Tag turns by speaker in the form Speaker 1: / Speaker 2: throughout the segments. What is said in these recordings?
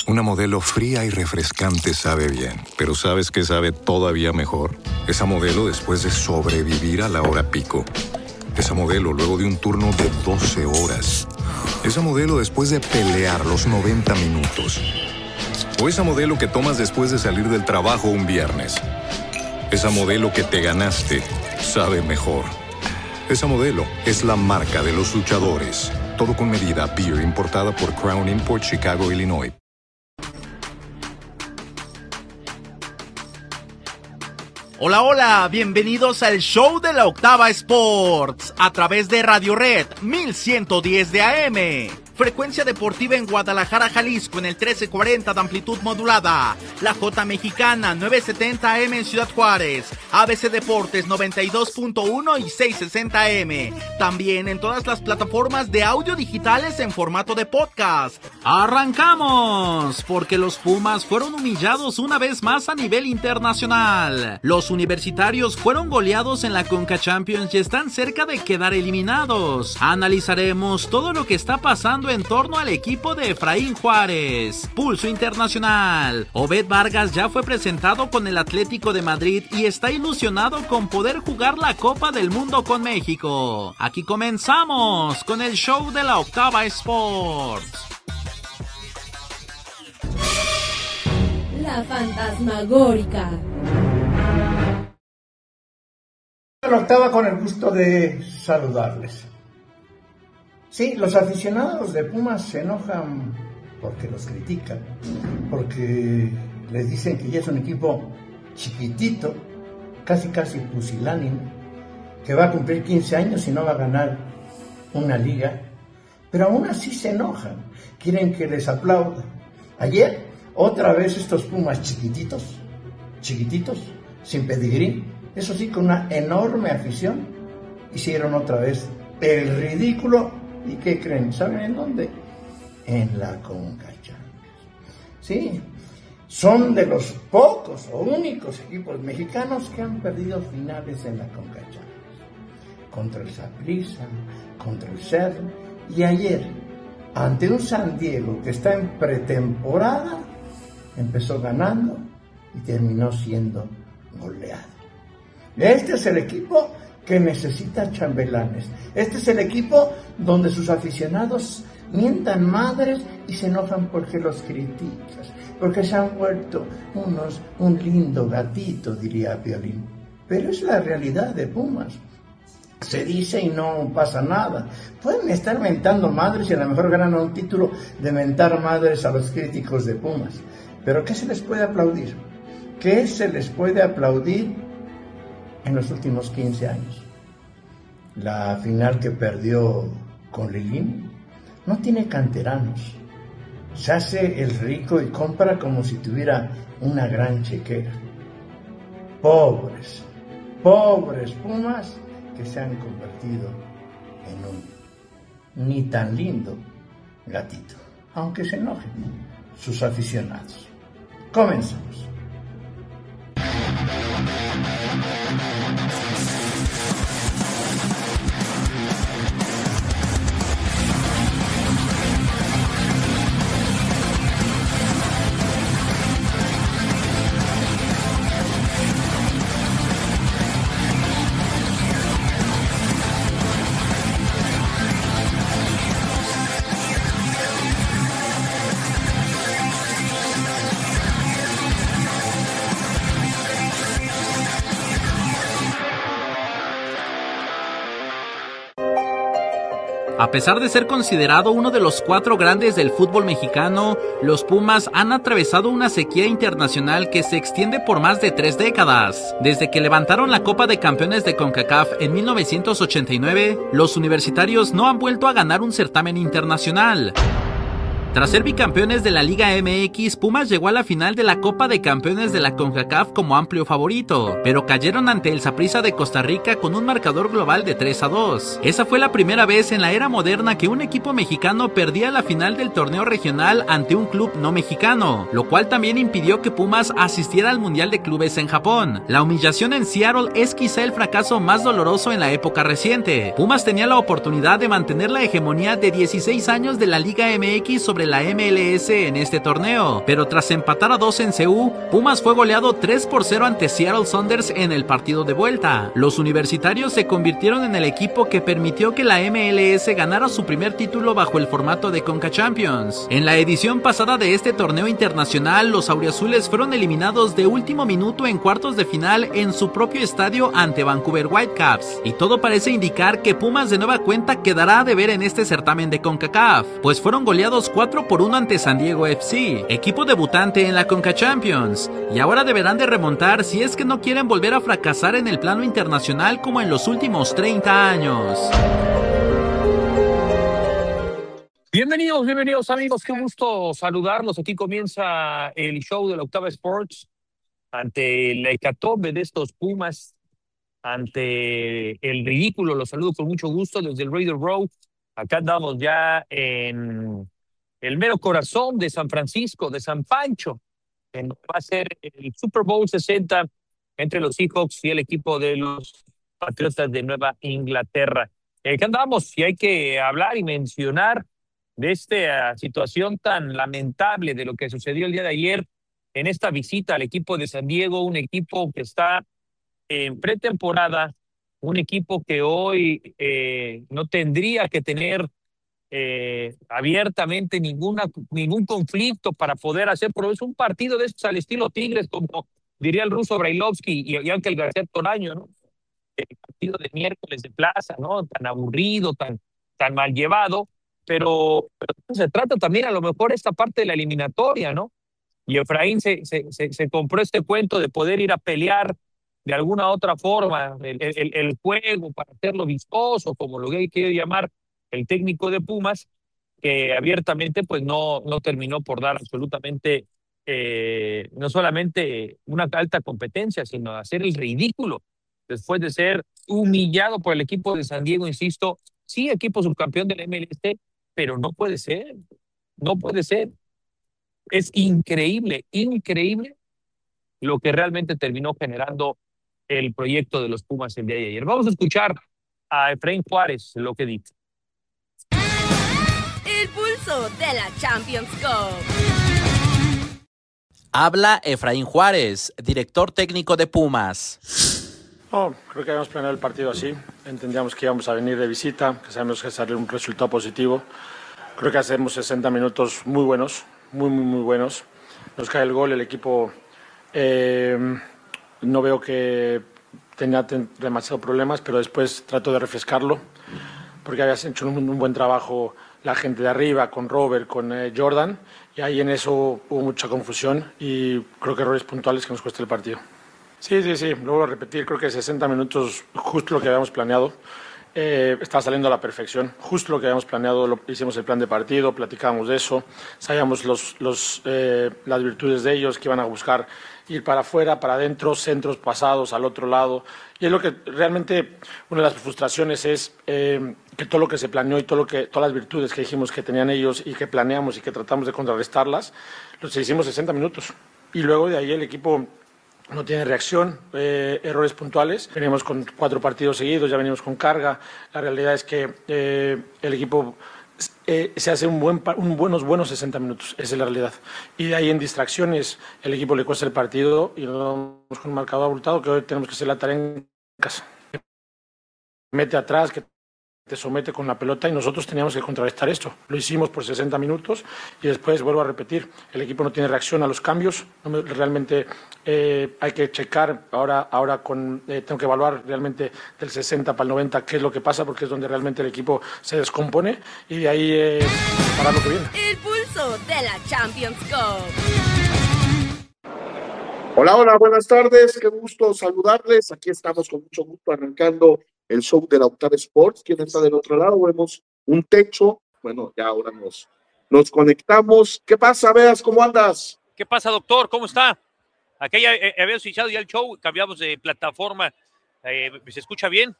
Speaker 1: Una Modelo fría y refrescante sabe bien, pero ¿sabes qué sabe todavía mejor? Esa Modelo después de sobrevivir a la hora pico. Esa Modelo luego de un turno de 12 horas. Esa Modelo después de pelear los 90 minutos. O esa Modelo que tomas después de salir del trabajo un viernes. Esa Modelo que te ganaste sabe mejor. Esa Modelo es la marca de los luchadores. Todo con medida. Beer importada por Crown Import, Chicago, Illinois.
Speaker 2: Hola, hola, bienvenidos al show de la Octava Sports, a través de Radio Red 1110 de AM. Frecuencia deportiva en Guadalajara, Jalisco, en el 1340 de amplitud modulada. La J Mexicana, 970 AM en Ciudad Juárez. ABC Deportes, 92.1 y 660 AM. También en todas las plataformas de audio digitales en formato de podcast. ¡Arrancamos! Porque los Pumas fueron humillados una vez más a nivel internacional. Los universitarios fueron goleados en la Conca Champions y están cerca de quedar eliminados. Analizaremos todo lo que está pasando en torno al equipo de Efraín Juárez. Pulso internacional. Obed Vargas ya fue presentado con el Atlético de Madrid y está ilusionado con poder jugar la Copa del Mundo con México. Aquí comenzamos con el show de la Octava Sports.
Speaker 3: La fantasmagórica.
Speaker 4: La Octava, con el gusto de saludarles. Sí, los aficionados de Pumas se enojan porque los critican, porque les dicen que ya es un equipo chiquitito, casi pusilánime, que va a cumplir 15 años y no va a ganar una liga, pero aún así se enojan, quieren que les aplaudan. Ayer, otra vez estos Pumas chiquititos, sin pedigrí, eso sí, con una enorme afición, hicieron otra vez el ridículo. ¿Y qué creen? ¿Saben en dónde? En la Conca Champions. Sí, son de los pocos o únicos equipos mexicanos que han perdido finales en la Conca Champions. Contra el Saprissa, contra el Cerro, y ayer, ante un San Diego que está en pretemporada, empezó ganando y terminó siendo goleado. Este es el equipo que necesita chambelanes. Este es el equipo donde sus aficionados mientan madres y se enojan porque los criticas, porque se han vuelto un lindo gatito, diría Piolín. Pero es la realidad de Pumas. Se dice y no pasa nada. Pueden estar mentando madres y a lo mejor ganan un título de mentar madres a los críticos de Pumas. Pero ¿qué se les puede aplaudir? ¿Qué se les puede aplaudir en los últimos 15 años? La final que perdió con Lilín no tiene canteranos. Se hace el rico y compra como si tuviera una gran chequera. Pobres Pumas que se han convertido en un ni tan lindo gatito, aunque se enojen sus aficionados. Comenzamos.
Speaker 2: A pesar de ser considerado uno de los 4 grandes del fútbol mexicano, los Pumas han atravesado una sequía internacional que se extiende por más de 3 décadas. Desde que levantaron la Copa de Campeones de CONCACAF en 1989, los universitarios no han vuelto a ganar un certamen internacional. Tras ser bicampeones de la Liga MX, Pumas llegó a la final de la Copa de Campeones de la CONCACAF como amplio favorito, pero cayeron ante el Saprissa de Costa Rica con un marcador global de 3-2. Esa fue la primera vez en la era moderna que un equipo mexicano perdía la final del torneo regional ante un club no mexicano, lo cual también impidió que Pumas asistiera al Mundial de Clubes en Japón. La humillación en Seattle es quizá el fracaso más doloroso en la época reciente. Pumas tenía la oportunidad de mantener la hegemonía de 16 años de la Liga MX sobre sobre la MLS en este torneo, pero tras empatar a 2 en CU, Pumas fue goleado 3-0 ante Seattle Sounders en el partido de vuelta. Los universitarios se convirtieron en el equipo que permitió que la MLS ganara su primer título bajo el formato de Conca Champions. En la edición pasada de este torneo internacional, los auriazules fueron eliminados de último minuto en cuartos de final en su propio estadio ante Vancouver Whitecaps, y todo parece indicar que Pumas de nueva cuenta quedará a deber en este certamen de CONCACAF, pues fueron goleados 4-1 ante San Diego FC, equipo debutante en la Conca Champions, y ahora deberán de remontar si es que no quieren volver a fracasar en el plano internacional como en los últimos 30 años.
Speaker 5: Bienvenidos amigos, qué gusto saludarlos. Aquí comienza el show de la Octava Sports ante la hecatombe de estos Pumas, ante el ridículo. Los saludo con mucho gusto desde el Raider Row. Acá andamos ya en el mero corazón de San Francisco, de San Pancho, en lo que va a ser el Super Bowl 60 entre los Seahawks y el equipo de los Patriotas de Nueva Inglaterra. Acá andamos y hay que hablar y mencionar de esta situación tan lamentable de lo que sucedió el día de ayer en esta visita al equipo de San Diego, un equipo que está en pretemporada, un equipo que hoy no tendría que tener abiertamente ningún conflicto para poder hacer, pero es un partido de estos al estilo Tigres, como diría el ruso Brailovsky y Ángel García Toraño, ¿no? El partido de miércoles de plaza, ¿no? Tan aburrido, tan mal llevado, pero se trata también a lo mejor esta parte de la eliminatoria, ¿no? Y Efraín se compró este cuento de poder ir a pelear de alguna otra forma el juego para hacerlo vistoso, como lo que quiere llamar el técnico de Pumas, que abiertamente pues no terminó por dar absolutamente no solamente una alta competencia, sino hacer el ridículo después de ser humillado por el equipo de San Diego, insisto, sí, equipo subcampeón del MLS, pero no puede ser. Es increíble lo que realmente terminó generando el proyecto de los Pumas el día de ayer. Vamos a escuchar a Efraín Juárez lo que dice.
Speaker 6: El pulso de la Champions Cup.
Speaker 2: Habla Efraín Juárez, director técnico de Pumas.
Speaker 7: Creo que habíamos planeado el partido así. Entendíamos que íbamos a venir de visita, que sabemos que sale un resultado positivo. Creo que hacemos 60 minutos muy buenos, muy buenos. Nos cae el gol, el equipo no veo que tenía demasiados problemas, pero después trato de refrescarlo, porque habías hecho un buen trabajo la gente de arriba, con Robert, con Jordan, y ahí en eso hubo mucha confusión y creo que errores puntuales que nos cuesta el partido. Sí, lo vuelvo a repetir, creo que 60 minutos, justo lo que habíamos planeado, está saliendo a la perfección, justo lo que habíamos planeado, hicimos el plan de partido, platicábamos de eso, sabíamos las virtudes de ellos, que iban a buscar ir para afuera, para adentro, centros pasados al otro lado, y es lo que realmente, una de las frustraciones es que todo lo que se planeó y todas las virtudes que dijimos que tenían ellos y que planeamos y que tratamos de contrarrestarlas, los hicimos 60 minutos, y luego de ahí el equipo no tiene reacción, errores puntuales. Venimos con 4 partidos seguidos, ya venimos con carga. La realidad es que el equipo se hace buenos 60 minutos, esa es la realidad. Y de ahí en distracciones el equipo le cuesta el partido y nos vamos con un marcador abultado que hoy tenemos que hacer la tarea en casa. Mete atrás, que te somete con la pelota y nosotros teníamos que contrarrestar esto. Lo hicimos por 60 minutos y después vuelvo a repetir, el equipo no tiene reacción a los cambios, realmente hay que checar, ahora tengo que evaluar realmente del 60 para el 90 qué es lo que pasa, porque es donde realmente el equipo se descompone y de ahí para lo que viene.
Speaker 6: El pulso de la Champions Cup.
Speaker 8: Hola, buenas tardes, qué gusto saludarles, aquí estamos con mucho gusto arrancando el show de la Octava Sports. ¿Quién está del otro lado? Vemos un techo, bueno, ya ahora nos conectamos. ¿Qué pasa, Veas? ¿Cómo andas?
Speaker 5: ¿Qué pasa, doctor? ¿Cómo está? Aquí ya habíamos iniciado ya el show, cambiamos de plataforma. ¿Se escucha bien?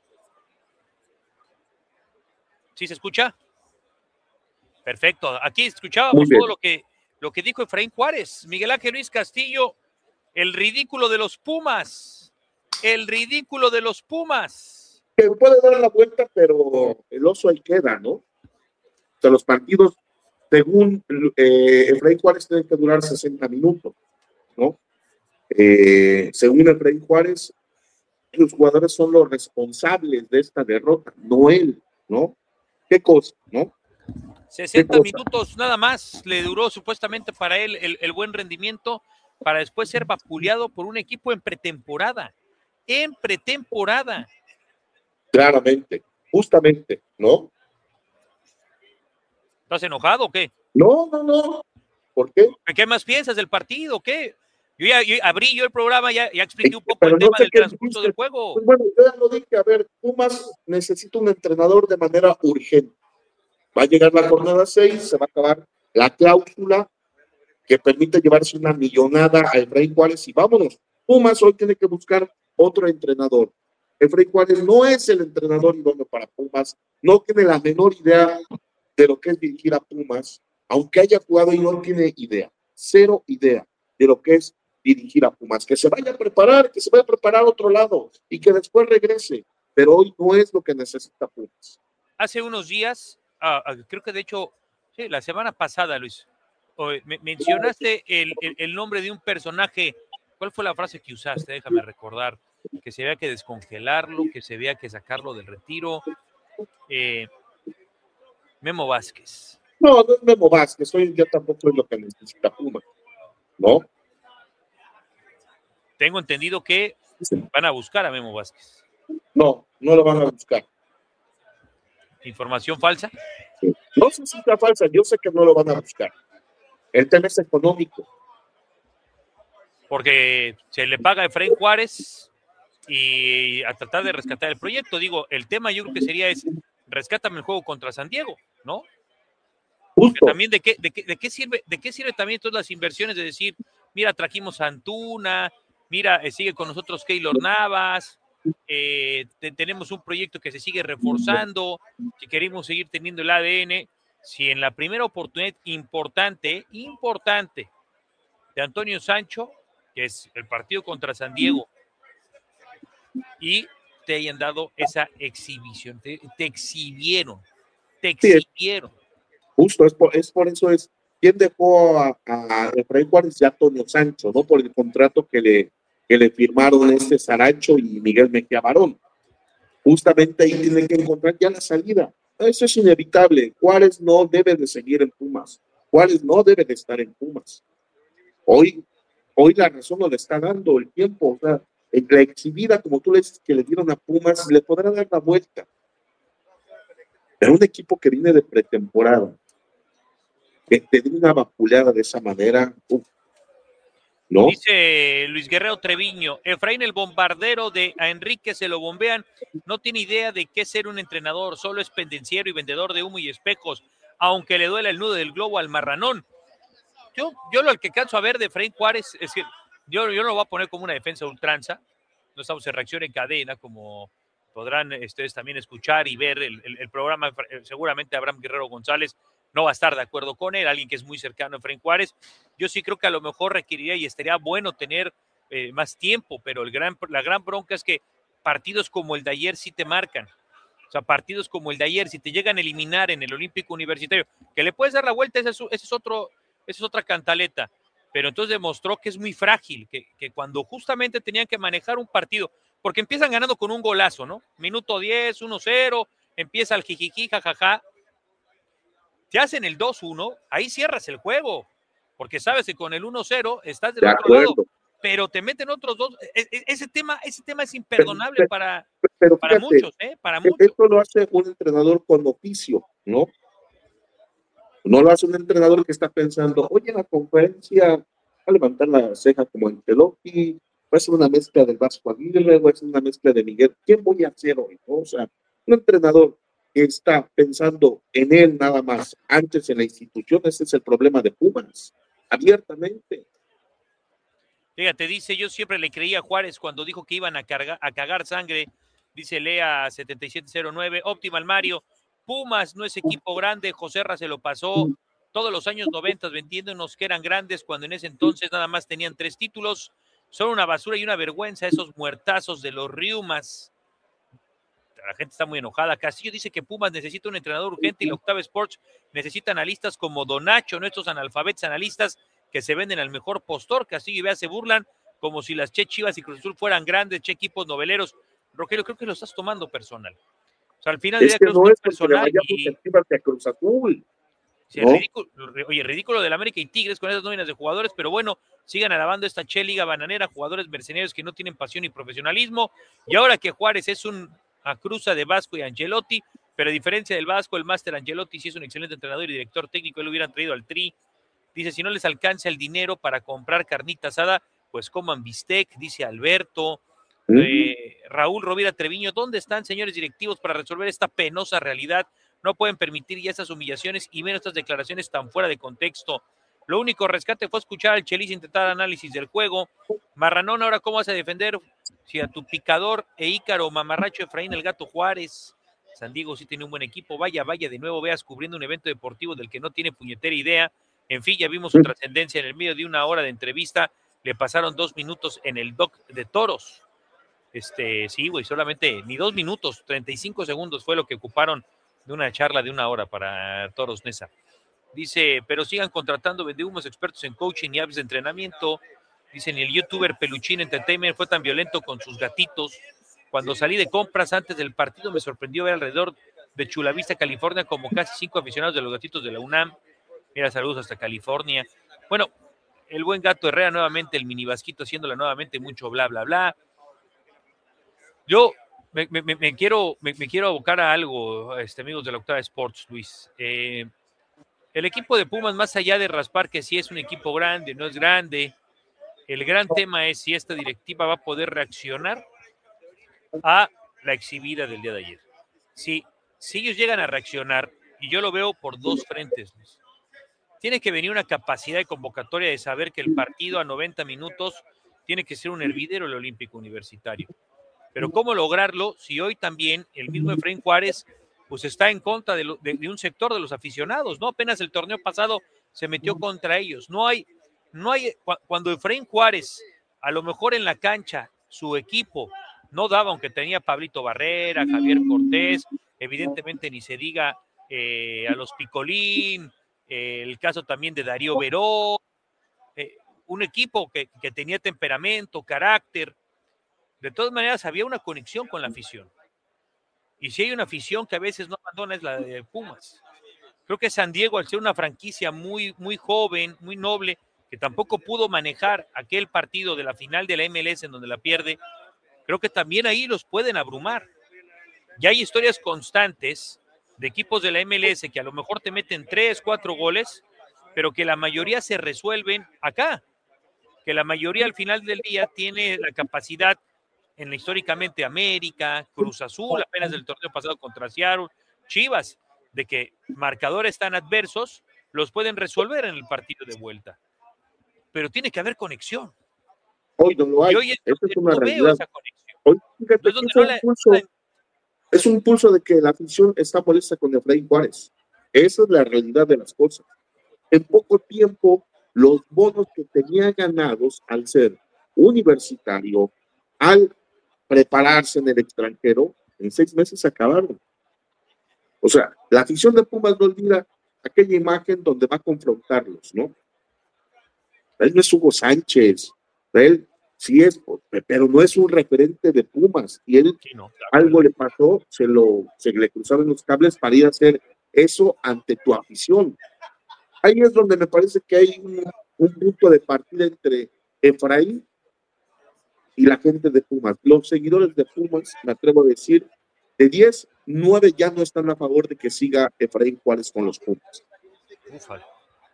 Speaker 5: ¿Sí se escucha? Perfecto. Aquí escuchábamos todo lo que dijo Efraín Juárez. Miguel Ángel Luis Castillo, el ridículo de los Pumas. El ridículo de los Pumas.
Speaker 8: Que puede dar la vuelta, pero el oso ahí queda, ¿no? O sea, los partidos según Efraín Juárez tiene que durar 60 minutos, ¿no? Según Efraín Juárez, los jugadores son los responsables de esta derrota, no él, ¿no? ¿Qué cosa, no?
Speaker 5: 60 minutos nada más le duró supuestamente para él el buen rendimiento, para después ser vapuleado por un equipo en pretemporada. En pretemporada.
Speaker 8: Claramente, justamente, ¿no?
Speaker 5: ¿Estás enojado o qué?
Speaker 8: No. ¿Por qué?
Speaker 5: ¿Qué más piensas del partido? ¿Qué? Yo abrí el programa, ya expliqué un poco
Speaker 8: Pero
Speaker 5: el tema del transcurso
Speaker 8: dijiste
Speaker 5: del juego.
Speaker 8: Pues bueno, yo ya lo dije, a ver, Pumas necesita un entrenador de manera urgente. Va a llegar la jornada 6, se va a acabar la cláusula que permite llevarse una millonada a Efraín Juárez y vámonos. Pumas hoy tiene que buscar otro entrenador. Efraín Juárez no es el entrenador idóneo para Pumas, no tiene la menor idea de lo que es dirigir a Pumas, aunque haya jugado y no tiene idea, cero idea de lo que es dirigir a Pumas, que se vaya a preparar a otro lado y que después regrese, pero hoy no es lo que necesita Pumas.
Speaker 5: Hace unos días, creo que de hecho, sí, la semana pasada, Luis, mencionaste el nombre de un personaje. ¿Cuál fue la frase que usaste? Déjame recordar. Que se había que descongelarlo, que se había que sacarlo del retiro. Memo Vázquez.
Speaker 8: No es Memo Vázquez, hoy ya tampoco es lo que necesita Pumas, ¿no?
Speaker 5: Tengo entendido que van a buscar a Memo Vázquez.
Speaker 8: No lo van a buscar.
Speaker 5: ¿Información falsa?
Speaker 8: No sé si está falsa, yo sé que no lo van a buscar. El tema es económico.
Speaker 5: Porque se le paga a Efraín Juárez y a tratar de rescatar el proyecto. Digo, el tema yo creo que sería rescátame el juego contra San Diego, ¿no? Porque también de qué sirve también todas las inversiones de decir, mira, trajimos a Antuna, mira, sigue con nosotros Keylor Navas, tenemos un proyecto que se sigue reforzando, si queremos seguir teniendo el ADN, si en la primera oportunidad importante de Antonio Sancho, que es el partido contra San Diego, y te hayan dado esa exhibición, te exhibieron.
Speaker 8: Justo, es por eso ¿quién dejó a Efraín Juárez y a Antonio Sancho, ¿no? Por el contrato que le firmaron Saracho y Miguel Mejía Barón. Justamente ahí tienen que encontrar ya la salida. Eso es inevitable. Juárez no debe de seguir en Pumas. Juárez no debe de estar en Pumas. Hoy la razón no le está dando el tiempo. O sea, la exhibida, como tú le dices, que le dieron a Pumas, le podrá dar la vuelta. Pero un equipo que viene de pretemporada, que te dio una vapuleada de esa manera, ¿no?
Speaker 5: Dice Luis Guerrero Treviño, Efraín el bombardero a Enrique se lo bombean, no tiene idea de qué ser un entrenador, solo es pendenciero y vendedor de humo y espejos, aunque le duela el nudo del globo al marranón. Yo lo que canso a ver de Efraín Juárez es que yo no lo voy a poner como una defensa ultranza, no estamos en reacción en cadena, como podrán ustedes también escuchar y ver el programa. Seguramente Abraham Guerrero González no va a estar de acuerdo con él, alguien que es muy cercano a Efraín Juárez. Yo sí creo que a lo mejor requeriría y estaría bueno tener más tiempo, pero la gran bronca es que partidos como el de ayer sí te marcan. O sea, partidos como el de ayer, si te llegan a eliminar en el Olímpico Universitario, que le puedes dar la vuelta, esa es otra cantaleta. Pero entonces demostró que es muy frágil, que cuando justamente tenían que manejar un partido, porque empiezan ganando con un golazo, ¿no? Minuto 10, 1-0, empieza el jijiji, jajaja. Te hacen el 2-1, ahí cierras el juego, porque sabes que con el 1-0 estás del otro lado, pero te meten otros dos. Ese tema es imperdonable para
Speaker 8: fíjate,
Speaker 5: muchos, para muchos.
Speaker 8: Esto lo hace un entrenador con oficio, ¿no? No lo hace un entrenador que está pensando, oye, en la conferencia va a levantar la ceja como Ancelotti, va a ser una mezcla del Vasco Aguirre, va a ser una mezcla de Miguel. ¿Quién voy a hacer hoy? ¿No? O sea, un entrenador que está pensando en él nada más, antes en la institución, ese es el problema de Pumas, abiertamente.
Speaker 5: Fíjate, dice, yo siempre le creía a Juárez cuando dijo que iban a cagar sangre, dice Lea 7709, Optimal Mario, Pumas no es equipo grande, Joserra se lo pasó todos los años 90 vendiéndonos que eran grandes cuando en ese entonces nada más tenían 3 títulos, son una basura y una vergüenza esos muertazos de los Riumas. la gente está muy enojada. Castillo dice que Pumas necesita un entrenador urgente y la Octava Sports necesita analistas como Donacho, no estos analfabetos analistas que se venden al mejor postor. Castillo y Vea se burlan como si las Chivas y Cruz Azul fueran grandes, equipos noveleros. Rogelio, creo que lo estás tomando personal. O sea, al final
Speaker 8: es que no es
Speaker 5: personal
Speaker 8: y Cruz Azul.
Speaker 5: Sí, ¿no? Ridículo del América y Tigres con esas nóminas de jugadores, pero bueno, sigan alabando esta liga bananera, jugadores mercenarios que no tienen pasión y profesionalismo, y ahora que Juárez es una cruza de Vasco y Ancelotti, pero a diferencia del Vasco, el máster Ancelotti sí es un excelente entrenador y director técnico, él lo hubieran traído al Tri. Dice, si no les alcanza el dinero para comprar carnita asada, pues coman bistec, dice Alberto. Raúl Rovira Treviño, ¿dónde están, señores directivos, para resolver esta penosa realidad? No pueden permitir ya esas humillaciones y menos estas declaraciones tan fuera de contexto. Lo único rescate fue escuchar al Chelis intentar análisis del juego. Marranón, ahora cómo vas a defender si a tu picador e Ícaro, mamarracho Efraín el Gato Juárez. San Diego sí tiene un buen equipo. Vaya, de nuevo veas cubriendo un evento deportivo del que no tiene puñetera idea. En fin, ya vimos su trascendencia en el medio de una hora de entrevista. Le pasaron 2 minutos en el doc de toros. Sí, güey, solamente ni 2 minutos, 35 segundos fue lo que ocuparon de una charla de 1 hora para Toros Nesa. Dice, pero sigan contratando vendehumos expertos en coaching y apps de entrenamiento. Dice, ni el youtuber Peluchín Entertainment fue tan violento con sus gatitos. Cuando salí de compras antes del partido me sorprendió ver alrededor de Chula Vista, California, como casi 5 aficionados de los gatitos de la UNAM. Mira, saludos hasta California. Bueno, el buen Gato Herrera nuevamente, el mini Vasquito haciéndola nuevamente, mucho bla, bla, bla. Yo me quiero abocar a algo, amigos de la Octava Sports, Luis. El equipo de Pumas, más allá de raspar que sí es un equipo grande, no es grande, el gran tema es si esta directiva va a poder reaccionar a la exhibida del día de ayer. Si ellos llegan a reaccionar, y yo lo veo por 2 frentes, Luis, tiene que venir una capacidad de convocatoria de saber que el partido a 90 minutos tiene que ser un hervidero el Olímpico Universitario. Pero ¿cómo lograrlo si hoy también el mismo Efraín Juárez pues está en contra de un sector de los aficionados, ¿no? Apenas el torneo pasado se metió contra ellos. No hay, cuando Efraín Juárez, a lo mejor en la cancha, su equipo no daba, aunque tenía Pablito Barrera, Javier Cortés, evidentemente ni se diga a los Picolín, el caso también de Darío Veró, un equipo que tenía temperamento, carácter. De todas maneras, había una conexión con la afición. Y si hay una afición que a veces no abandona es la de Pumas. Creo que San Diego, al ser una franquicia muy, muy joven, muy noble, que tampoco pudo manejar aquel partido de la final de la MLS en donde la pierde, creo que también ahí los pueden abrumar. Ya hay historias constantes de equipos de la MLS que a lo mejor te meten 3, 4 goles, pero que la mayoría se resuelven acá. Que la mayoría al final del día tiene la capacidad históricamente América, Cruz Azul, apenas del torneo pasado contra Seattle, Chivas, de que marcadores tan adversos los pueden resolver en el partido de vuelta. Pero tiene que haber conexión.
Speaker 8: Hoy no lo hay.
Speaker 5: Y hoy
Speaker 8: es una realidad.
Speaker 5: veo esa conexión.
Speaker 8: Hoy, fíjate, es un pulso de que la afición está molesta con Efraín Juárez. Esa es la realidad de las cosas. En poco tiempo, los bonos que tenía ganados al ser universitario, al prepararse en el extranjero, en 6 meses se acabaron. O sea, la afición de Pumas no olvida aquella imagen donde va a confrontarlos, ¿no? Él no es Hugo Sánchez, él sí es, pero no es un referente de Pumas, y él sí, no, algo le pasó, se le cruzaron los cables para ir a hacer eso ante tu afición. Ahí es donde me parece que hay un punto de partida entre Efraín y la gente de Pumas. Los seguidores de Pumas, me atrevo a decir, de 10, 9 ya no están a favor de que siga Efraín Juárez con los Pumas.
Speaker 5: Ufale.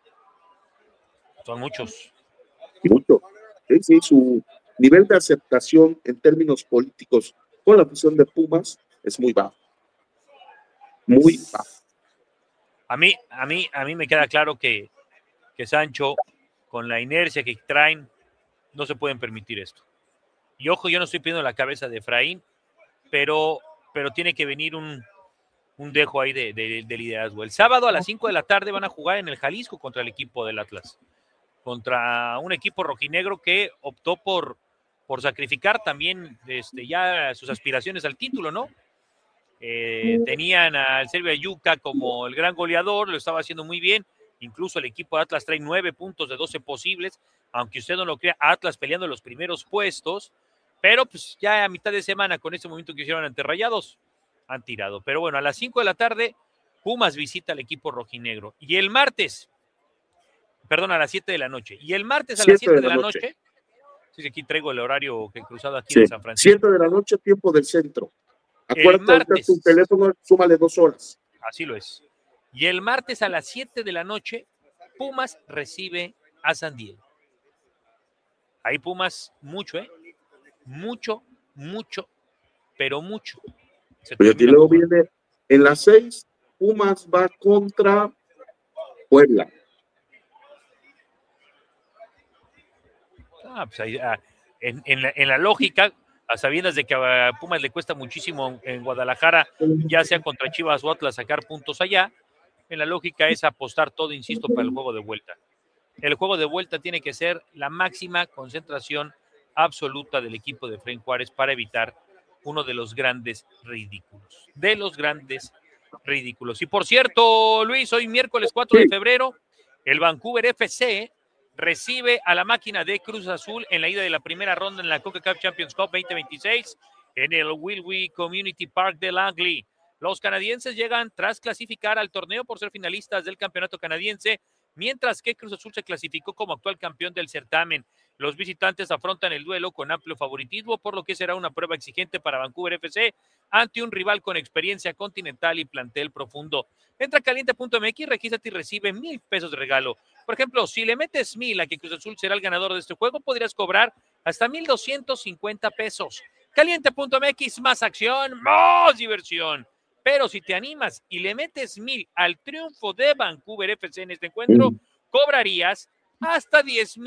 Speaker 5: Son muchos.
Speaker 8: Mucho. Sí, su nivel de aceptación en términos políticos con la afición de Pumas es muy bajo. Muy bajo.
Speaker 5: A mí me queda claro que Sancho, con la inercia que traen, no se pueden permitir esto. Y ojo, yo no estoy pidiendo la cabeza de Efraín, pero tiene que venir un dejo ahí de liderazgo. El sábado a las 5 de la tarde van a jugar en el Jalisco contra el equipo del Atlas. Contra un equipo rojinegro que optó por sacrificar también ya sus aspiraciones al título, ¿no? Tenían al Serbia Yuka como el gran goleador, lo estaba haciendo muy bien. Incluso el equipo de Atlas trae 9 puntos de 12 posibles, aunque usted no lo crea, Atlas peleando los primeros puestos, pero pues ya a mitad de semana con ese movimiento que hicieron ante Rayados, han tirado. Pero bueno, a las 5 de la tarde, Pumas visita al equipo rojinegro. Y el martes, a las 7 de la noche. Y el martes a las 7 de la noche, sí, aquí traigo el horario que he cruzado aquí de San Francisco.
Speaker 8: 7 de la noche, tiempo del centro. Acuérdate, martes, tu teléfono, súmale 2 horas.
Speaker 5: Así lo es. Y el martes a las 7 de la noche, Pumas recibe a San Diego. Ahí Pumas, mucho, mucho, pero mucho.
Speaker 8: Y luego viene en las 6, Pumas va contra Puebla.
Speaker 5: Pues ahí, en la lógica, a sabiendas de que a Pumas le cuesta muchísimo en Guadalajara, ya sea contra Chivas o Atlas, sacar puntos allá, en la lógica es apostar todo, insisto, para el juego de vuelta. El juego de vuelta tiene que ser la máxima concentración absoluta del equipo de Efraín Juárez para evitar uno de los grandes ridículos. Y por cierto, Luis, hoy miércoles 4 de febrero, el Vancouver FC recibe a la máquina de Cruz Azul en la ida de la primera ronda en la CONCACAF Champions Cup 2026 en el Willoughby Community Park de Langley. Los canadienses llegan tras clasificar al torneo por ser finalistas del campeonato canadiense, mientras que Cruz Azul se clasificó como actual campeón del certamen. Los visitantes afrontan el duelo con amplio favoritismo, por lo que será una prueba exigente para Vancouver FC ante un rival con experiencia continental y plantel profundo. Entra a caliente.mx, regístrate y recibe $1,000 de regalo. Por ejemplo, si le metes 1,000 a que Cruz Azul será el ganador de este juego, podrías cobrar hasta $1,250. Caliente.mx, más acción, más diversión. Pero si te animas y le metes 1,000 al triunfo de Vancouver FC en este encuentro, cobrarías hasta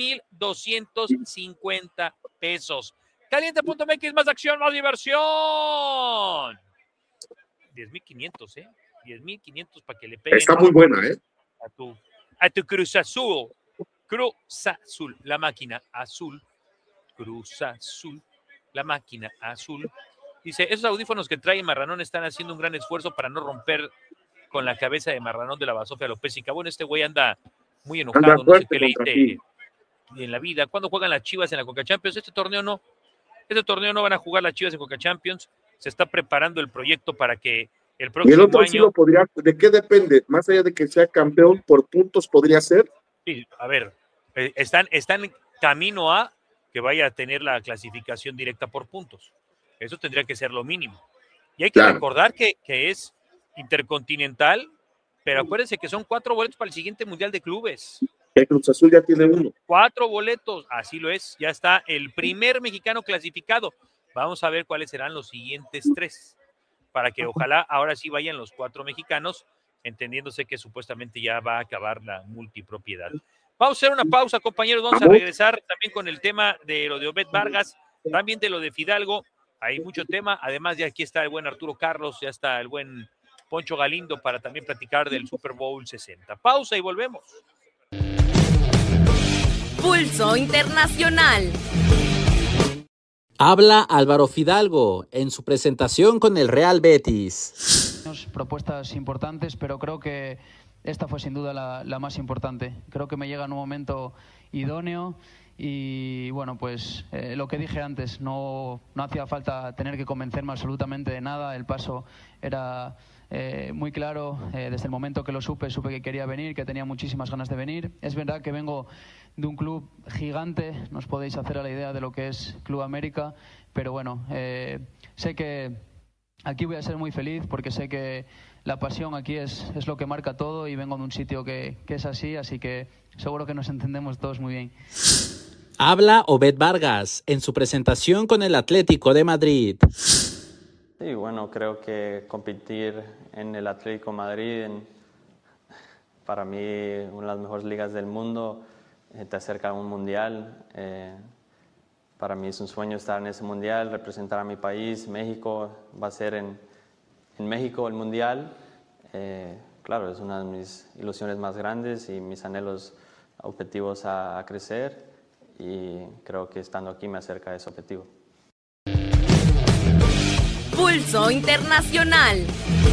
Speaker 5: $10,250. Caliente.mx, más acción, más diversión. 10,500, 10,500 para que le peguen.
Speaker 8: Está muy buena,
Speaker 5: A tu Cruz Azul. Cruz Azul, la máquina azul. Cruz Azul, la máquina azul. Dice, esos audífonos que trae Marranón están haciendo un gran esfuerzo para no romper con la cabeza de Marranón de la Basofia Lopésica. Bueno, este güey anda muy enojado, no sé qué le hice en la vida. ¿Cuándo juegan las Chivas en la Conca Champions? Este torneo no van a jugar las Chivas en Conca Champions. Se está preparando el proyecto para que el próximo
Speaker 8: año... ¿Y el otro
Speaker 5: año...
Speaker 8: sí lo podría? ¿De qué depende? Más allá de que sea campeón, ¿por puntos podría ser?
Speaker 5: Sí, a ver, están en camino a que vaya a tener la clasificación directa por puntos. Eso tendría que ser lo mínimo. Y hay que recordar que es intercontinental, pero acuérdense que son 4 boletos para el siguiente Mundial de Clubes.
Speaker 8: El Cruz Azul ya tiene 1.
Speaker 5: 4 boletos, así lo es. Ya está el primer mexicano clasificado. Vamos a ver cuáles serán los siguientes 3, para que ojalá ahora sí vayan los 4 mexicanos, entendiéndose que supuestamente ya va a acabar la multipropiedad. Vamos a hacer una pausa, compañeros. Vamos a regresar también con el tema de lo de Obed Vargas, también de lo de Fidalgo. Hay mucho tema, además de aquí está el buen Arturo Carlos, ya está el buen Poncho Galindo para también platicar del Super Bowl 60. Pausa y volvemos.
Speaker 6: Pulso Internacional.
Speaker 9: Habla Álvaro Fidalgo en su presentación con el Real Betis.
Speaker 10: Propuestas importantes, pero creo que esta fue sin duda la más importante. Creo que me llega en un momento idóneo. Y bueno, pues lo que dije antes, no hacía falta tener que convencerme absolutamente de nada. El paso era muy claro. Desde el momento que lo supe que quería venir, que tenía muchísimas ganas de venir. Es verdad que vengo de un club gigante, no os podéis hacer a la idea de lo que es Club América, pero bueno, sé que aquí voy a ser muy feliz porque sé que la pasión aquí es lo que marca todo y vengo de un sitio que es así que seguro que nos entendemos todos muy bien.
Speaker 9: Habla Obed Vargas en su presentación con el Atlético de Madrid.
Speaker 11: Sí, bueno, creo que competir en el Atlético de Madrid, para mí, una de las mejores ligas del mundo, te acerca a un mundial. Para mí es un sueño estar en ese mundial, representar a mi país, México. Va a ser en México el mundial. Claro, es una de mis ilusiones más grandes y mis anhelos, objetivos a crecer. Y creo que estando aquí me acerca a ese objetivo.
Speaker 6: Pulso Internacional.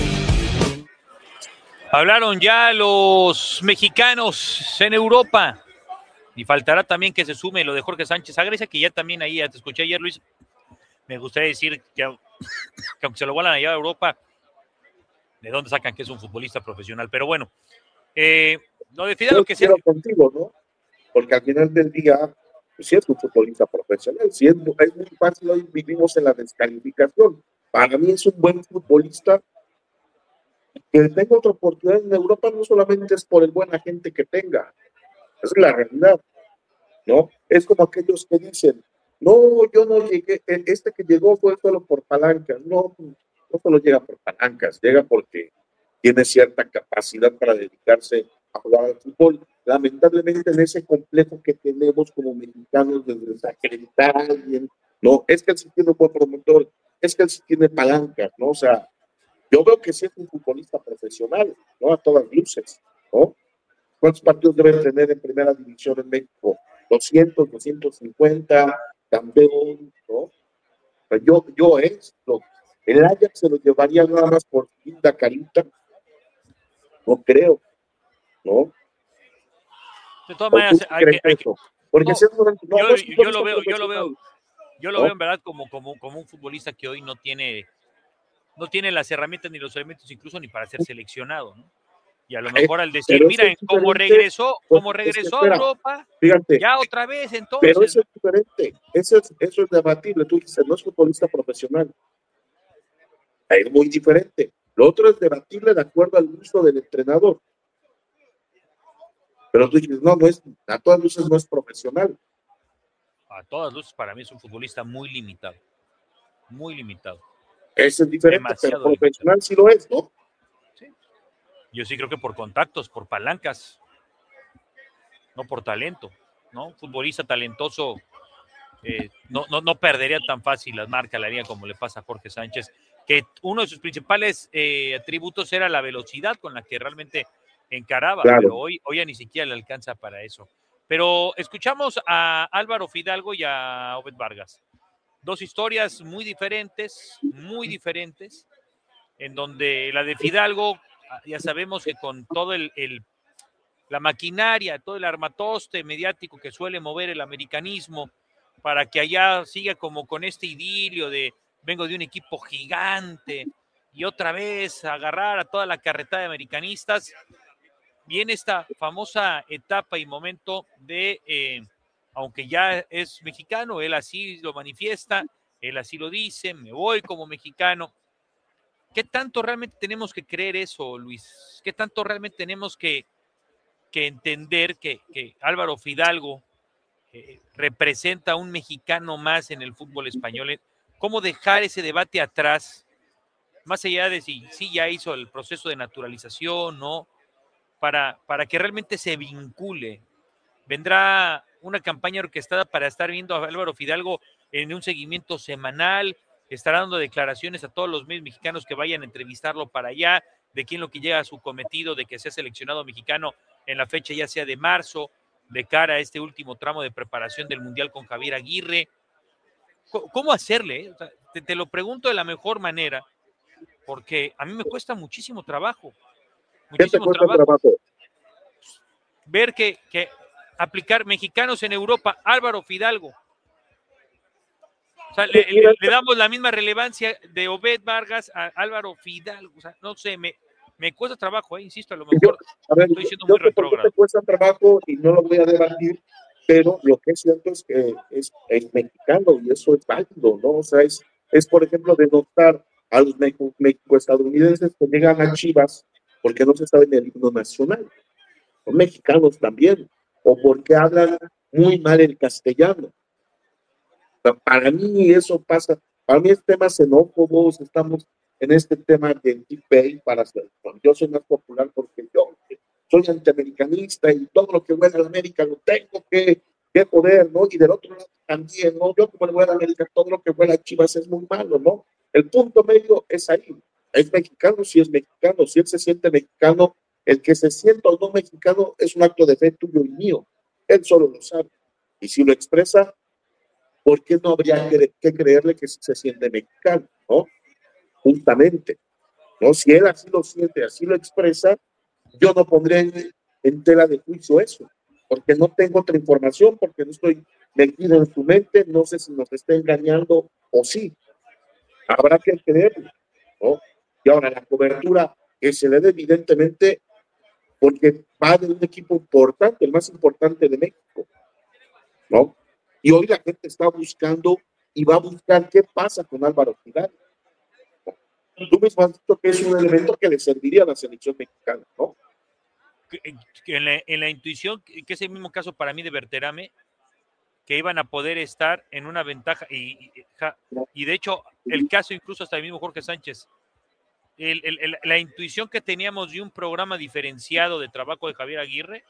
Speaker 5: Hablaron ya los mexicanos en Europa y faltará también que se sume lo de Jorge Sánchez a Grecia, que ya también ahí, ya te escuché ayer, Luis, me gustaría decir que aunque se lo vuelan allá a Europa, ¿de dónde sacan que es un futbolista profesional? Pero bueno, lo de Fidalgo que sea...
Speaker 8: contigo, ¿no? Porque al final del día, pues, sí es un futbolista profesional, sí es muy fácil, hoy vivimos en la descalificación. Para mí es un buen futbolista. Que tenga otra oportunidad en Europa no solamente es por el buen agente que tenga, es la realidad, ¿no? Es como aquellos que dicen, no, yo no llegué, este que llegó fue solo por palancas. No, no solo llega por palancas, llega porque tiene cierta capacidad para dedicarse a jugar al fútbol. Lamentablemente en ese complejo que tenemos como mexicanos de desacreditar a alguien, no, es que él sí tiene un buen promotor, es que él sí tiene palancas, ¿no? O sea, yo veo que sí es un futbolista profesional, ¿no? A todas luces, ¿no? ¿Cuántos partidos deben tener en primera división en México? 200, 250, campeón, ¿no? O sea, el Ajax se lo llevaría nada más por linda carita, no creo, ¿no?
Speaker 5: De todas maneras,
Speaker 8: porque
Speaker 5: yo lo veo en verdad como un futbolista que hoy no tiene las herramientas ni los elementos incluso ni para ser seleccionado, ¿no? Y a lo mejor al decir, miren cómo regresó a Europa, fíjate, ya otra vez entonces.
Speaker 8: Pero eso es diferente, eso es debatible, tú dices, no es futbolista profesional. Es muy diferente. Lo otro es debatible de acuerdo al gusto del entrenador. Pero tú dices, no es, a todas luces no es profesional.
Speaker 5: A todas luces para mí es un futbolista muy limitado. Muy limitado.
Speaker 8: Ese es diferente, demasiado pero profesional limitado. Sí lo es, ¿no?
Speaker 5: Sí. Yo sí creo que por contactos, por palancas, no por talento, ¿no? Un futbolista talentoso no perdería tan fácil las marcas, la haría como le pasa a Jorge Sánchez, que uno de sus principales atributos era la velocidad con la que realmente encaraba, claro. Pero hoy ya ni siquiera le alcanza para eso. Pero escuchamos a Álvaro Fidalgo y a Obed Vargas. Dos historias muy diferentes, en donde la de Fidalgo, ya sabemos que con todo la maquinaria, todo el armatoste mediático que suele mover el americanismo, para que allá siga como con este idilio de vengo de un equipo gigante y otra vez agarrar a toda la carretada de americanistas, viene esta famosa etapa y momento de, aunque ya es mexicano, él así lo manifiesta, él así lo dice, me voy como mexicano. ¿Qué tanto realmente tenemos que creer eso, Luis? ¿Qué tanto realmente tenemos que entender que Álvaro Fidalgo representa a un mexicano más en el fútbol español? ¿Cómo dejar ese debate atrás? Más allá de si ya hizo el proceso de naturalización, ¿no? Para que realmente se vincule. Vendrá una campaña orquestada para estar viendo a Álvaro Fidalgo en un seguimiento semanal, estará dando declaraciones a todos los medios mexicanos que vayan a entrevistarlo para allá, de quién lo que llega a su cometido, de que sea seleccionado mexicano en la fecha ya sea de marzo, de cara a este último tramo de preparación del Mundial con Javier Aguirre. ¿Cómo hacerle? O sea, te lo pregunto de la mejor manera, porque a mí me cuesta muchísimo trabajo. Muchísimo trabajo. Ver que aplicar mexicanos en Europa, Álvaro Fidalgo. O sea, le damos la misma relevancia de Obed Vargas a Álvaro Fidalgo. O sea, no sé, me cuesta trabajo, insisto, a lo mejor estoy siendo muy retrógrado.
Speaker 8: Me cuesta trabajo y no lo voy a debatir, pero lo que es cierto es que es mexicano y eso es válido, ¿no? O sea, es por ejemplo, denotar a los mexico-estadounidenses que llegan a Chivas porque no se saben el himno nacional. Son mexicanos también, o porque hablan muy mal el castellano. Para mí eso pasa, para mí es temas xenófobos, estamos en este tema de debate yo soy más popular porque yo soy antiamericanista y todo lo que huele a la América lo tengo que poder, ¿no? Y del otro lado también, ¿no? Yo como le voy a la América, todo lo que huele a Chivas es muy malo, ¿no? El punto medio es ahí, es mexicano, si es mexicano, si él se siente mexicano, el que se sienta o no mexicano es un acto de fe tuyo y mío, él solo lo sabe, y si lo expresa, ¿por qué no habría que creerle que se siente mexicano, ¿no? justamente, ¿no? Si él así lo siente, así lo expresa, yo no pondré en tela de juicio eso, porque no tengo otra información, porque no estoy metido en su mente, no sé si nos está engañando o sí. Habrá que creerlo, ¿no? Y ahora la cobertura que se le dé, evidentemente, porque va de un equipo importante, el más importante de México, ¿no? Y hoy la gente está buscando y va a buscar qué pasa con Álvaro Fidalgo. Tú mismo has dicho que es un elemento que le serviría a la selección mexicana, ¿no?
Speaker 12: En la intuición, que es el mismo caso para mí de Berterame, que iban a poder estar en una ventaja, y de hecho, el caso incluso hasta el mismo Jorge Sánchez, la intuición que teníamos de un programa diferenciado de trabajo de Javier Aguirre,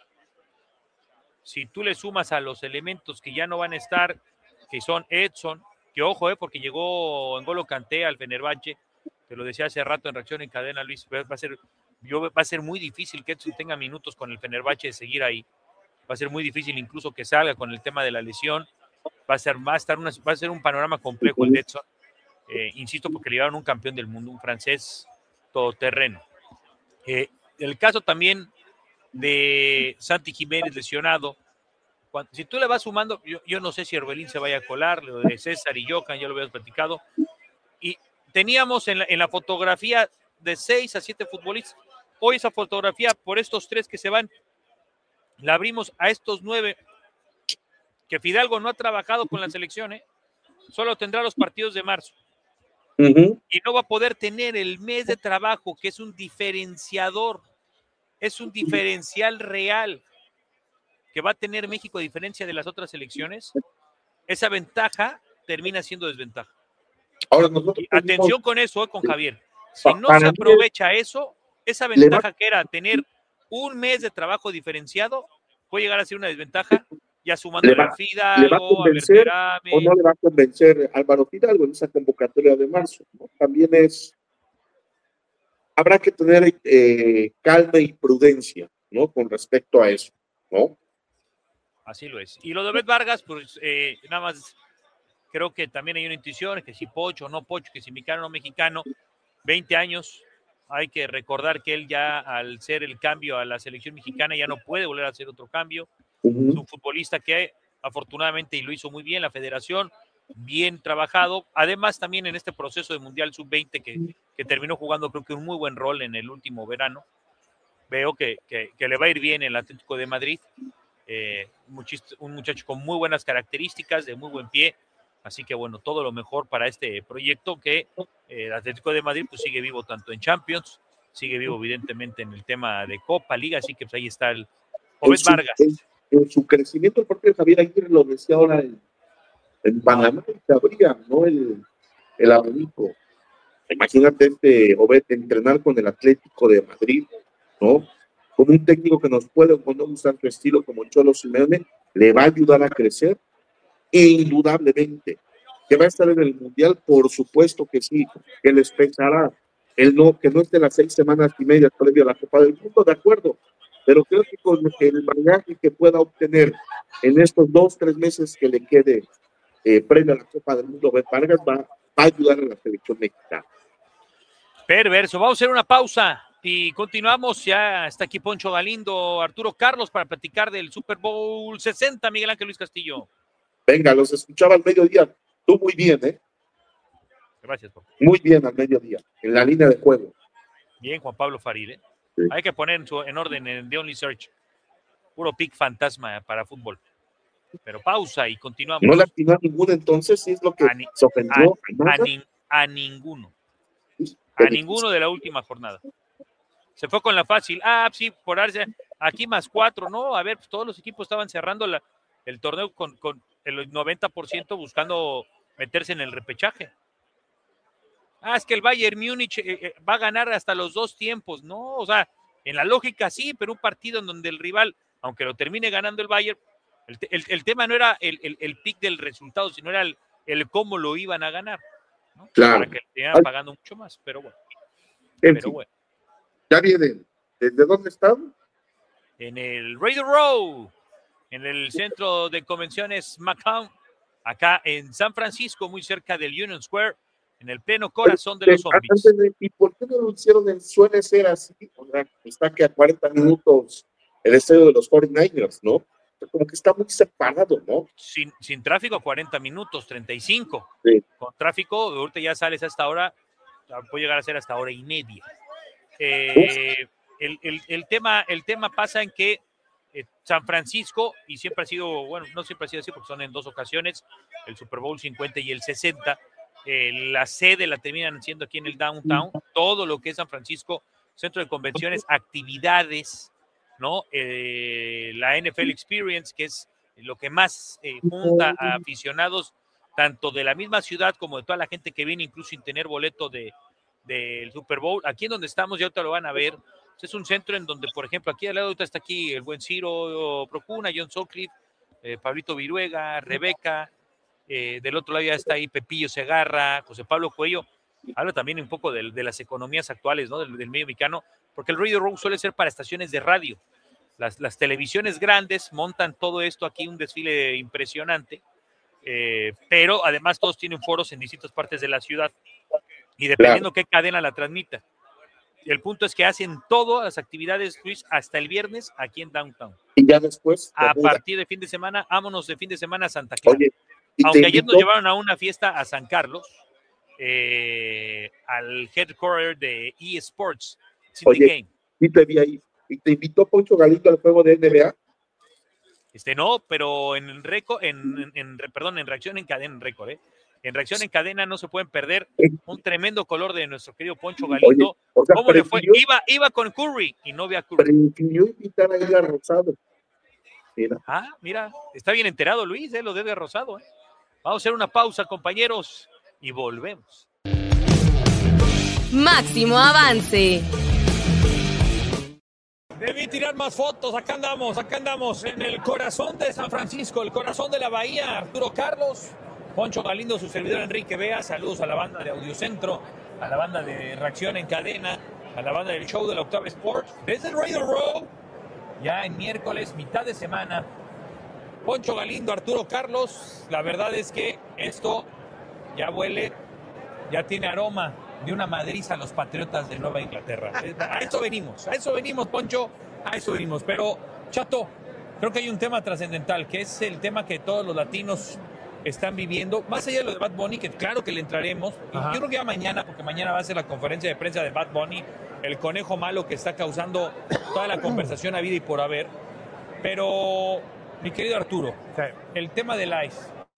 Speaker 12: si tú le sumas a los elementos que ya no van a estar, que son Edson, que ojo, porque llegó N'Golo Kanté al Fenerbahce, te lo decía hace rato en Reacción en Cadena, Luis, va a ser muy difícil que Edson tenga minutos con el Fenerbahce de seguir ahí, va a ser muy difícil incluso que salga con el tema de la lesión, va a ser un panorama complejo el de Edson, insisto, porque le llevaron un campeón del mundo, un francés todoterreno. El caso también de Santi Jiménez lesionado, si tú le vas sumando, yo no sé si Orbelín se vaya a colar, lo de César y Johan, ya lo habíamos platicado, y teníamos en la fotografía de 6 a 7 futbolistas, hoy esa fotografía por estos 3 que se van, la abrimos a estos 9, que Fidalgo no ha trabajado con la selección, solo tendrá los partidos de marzo, y no va a poder tener el mes de trabajo, que es un diferenciador, es un diferencial real que va a tener México a diferencia de las otras selecciones. Esa ventaja termina siendo desventaja.
Speaker 8: Ahora nosotros
Speaker 12: atención con eso, con Javier. Si no se aprovecha eso, esa ventaja que era tener un mes de trabajo diferenciado, puede llegar a ser una desventaja, ya sumando a Fidalgo,
Speaker 8: ¿le va a convencer o no le va a convencer Álvaro Fidalgo en esa convocatoria de marzo, ¿no? También habrá que tener calma y prudencia, ¿no? Con respecto a eso, ¿no?
Speaker 12: Así lo es. Y lo de Obed Vargas, pues nada más creo que también hay una intuición, que si Pocho o no Pocho, que si mexicano o no mexicano, 20 años, hay que recordar que él ya al ser el cambio a la selección mexicana ya no puede volver a hacer otro cambio. Es un futbolista que afortunadamente, y lo hizo muy bien la federación, bien trabajado, además también en este proceso de Mundial Sub-20 que terminó jugando creo que un muy buen rol en el último verano. Veo que le va a ir bien el Atlético de Madrid, un muchacho con muy buenas características, de muy buen pie, así que bueno, todo lo mejor para este proyecto que el Atlético de Madrid pues sigue vivo tanto en Champions, sigue vivo evidentemente en el tema de Copa, Liga, así que pues ahí está el Obed Vargas.
Speaker 8: En su crecimiento, el propio Javier Aguirre lo decía ahora en Panamá, se abría, ¿no? El abanico. Imagínate Obed entrenar con el Atlético de Madrid, ¿no? Como un técnico que nos puede o no gustar su estilo como Cholo Simeone, le va a ayudar a crecer, indudablemente. Que va a estar en el Mundial, por supuesto que sí, que les pesará que no esté las 6 semanas y media previo a la Copa del Mundo, de acuerdo, pero creo que con el bagaje que pueda obtener en estos 2-3 meses que le quede previo a la Copa del Mundo, Obed Vargas va a ayudar a la selección mexicana.
Speaker 12: Perverso, vamos a hacer una pausa y continuamos. Ya está aquí Poncho Galindo, Arturo Carlos para platicar del Super Bowl 60, Miguel Ángel Luis Castillo.
Speaker 8: Venga, los escuchaba al mediodía. Tú muy bien,
Speaker 12: Gracias.
Speaker 8: Muy bien al mediodía, en la línea de juego.
Speaker 12: Bien, Juan Pablo Farid.
Speaker 8: Sí.
Speaker 12: Hay que poner en orden en The Only Search. Puro pick fantasma para fútbol. Pero pausa y continuamos.
Speaker 8: ¿No le atinó a ninguno entonces? ¿Sí es lo que se ofendió?
Speaker 12: A ninguno. A ninguno de la última jornada. Se fue con la fácil. Sí, por darse aquí más 4, ¿no? A ver, pues todos los equipos estaban cerrando el torneo con el 90% buscando meterse en el repechaje. Es que el Bayern Múnich va a ganar hasta los 2 tiempos, ¿no? O sea, en la lógica sí, pero un partido en donde el rival, aunque lo termine ganando el Bayern, el tema no era el pick del resultado, sino era el cómo lo iban a ganar, ¿no?
Speaker 8: Claro.
Speaker 12: Para que le estuvieran pagando mucho más, pero bueno. Bueno.
Speaker 8: Ya vienen. ¿Desde dónde están?
Speaker 12: En el Radio Row, en el centro de convenciones McCown, acá en San Francisco, muy cerca del Union Square. en el pleno corazón de los zombies.
Speaker 8: ¿Y por qué no lo hicieron? Suele ser así, o sea, está que a 40 minutos el estadio de los 49ers, ¿no? Como que está muy separado, ¿no?
Speaker 12: Sin tráfico, 40 minutos, 35.
Speaker 8: Sí.
Speaker 12: Con tráfico, ahorita ya sales a esta hora, puede llegar a ser hasta hora y media. El tema pasa en que San Francisco, y siempre ha sido, bueno, no siempre ha sido así porque son en 2 ocasiones, el Super Bowl 50 y el 60, la sede la terminan siendo aquí en el downtown, todo lo que es San Francisco, centro de convenciones, actividades, ¿no? La NFL Experience, que es lo que más junta a aficionados tanto de la misma ciudad como de toda la gente que viene incluso sin tener boleto del Super Bowl. Aquí en donde estamos, ya ahorita lo van a ver, es un centro en donde, por ejemplo, aquí al lado está aquí el buen Ciro Procuna, John Sutcliffe, Pablito Viruega, Rebeca, del otro lado ya está ahí Pepillo Segarra, José Pablo Cuello. Habla también un poco de las economías actuales, ¿no? del medio mexicano, porque el Radio Row suele ser para estaciones de radio. Las televisiones grandes montan todo esto aquí, un desfile impresionante, pero además todos tienen foros en distintas partes de la ciudad y dependiendo qué cadena la transmita. El punto es que hacen todas las actividades, Luis, hasta el viernes aquí en Downtown.
Speaker 8: Y ya después.
Speaker 12: A partir de fin de semana, vámonos de fin de semana a Santa Clara.
Speaker 8: Oye,
Speaker 12: aunque ayer nos llevaron a una fiesta a San Carlos, al headquarter de eSports, City Game.
Speaker 8: Y te vi ahí. ¿Y te invitó Poncho Galindo al juego de NBA?
Speaker 12: No, pero en Reacción en Cadena, en Reacción en Cadena no se pueden perder un tremendo color de nuestro querido Poncho Galindo. Oye, o sea, ¿cómo le fue? Iba con Curry y no ve a Curry.
Speaker 8: Prefirió invitar a Edgar Rosado.
Speaker 12: Mira. Mira, está bien enterado Luis, lo de Edgar Rosado. Vamos a hacer una pausa, compañeros, y volvemos.
Speaker 6: Máximo avance.
Speaker 5: Debí tirar más fotos, acá andamos en el corazón de San Francisco, el corazón de la bahía. Arturo Carlos, Poncho Galindo, su servidor Enrique Vea, saludos a la banda de Audiocentro, a la banda de Reacción en Cadena, a la banda del show de la Octava Sports, desde el Radio Row, ya en miércoles, mitad de semana. Poncho Galindo, Arturo Carlos, la verdad es que esto ya huele, ya tiene aroma de una madriza a los Patriotas de Nueva Inglaterra. A eso venimos, Poncho, a eso venimos. Pero, Chato, creo que hay un tema trascendental, que es el tema que todos los latinos están viviendo, más allá de lo de Bad Bunny, que claro que le entraremos. Y yo creo que ya mañana, porque mañana va a ser la conferencia de prensa de Bad Bunny, el conejo malo que está causando toda la conversación a vida y por haber. Pero, mi querido Arturo, el tema del ICE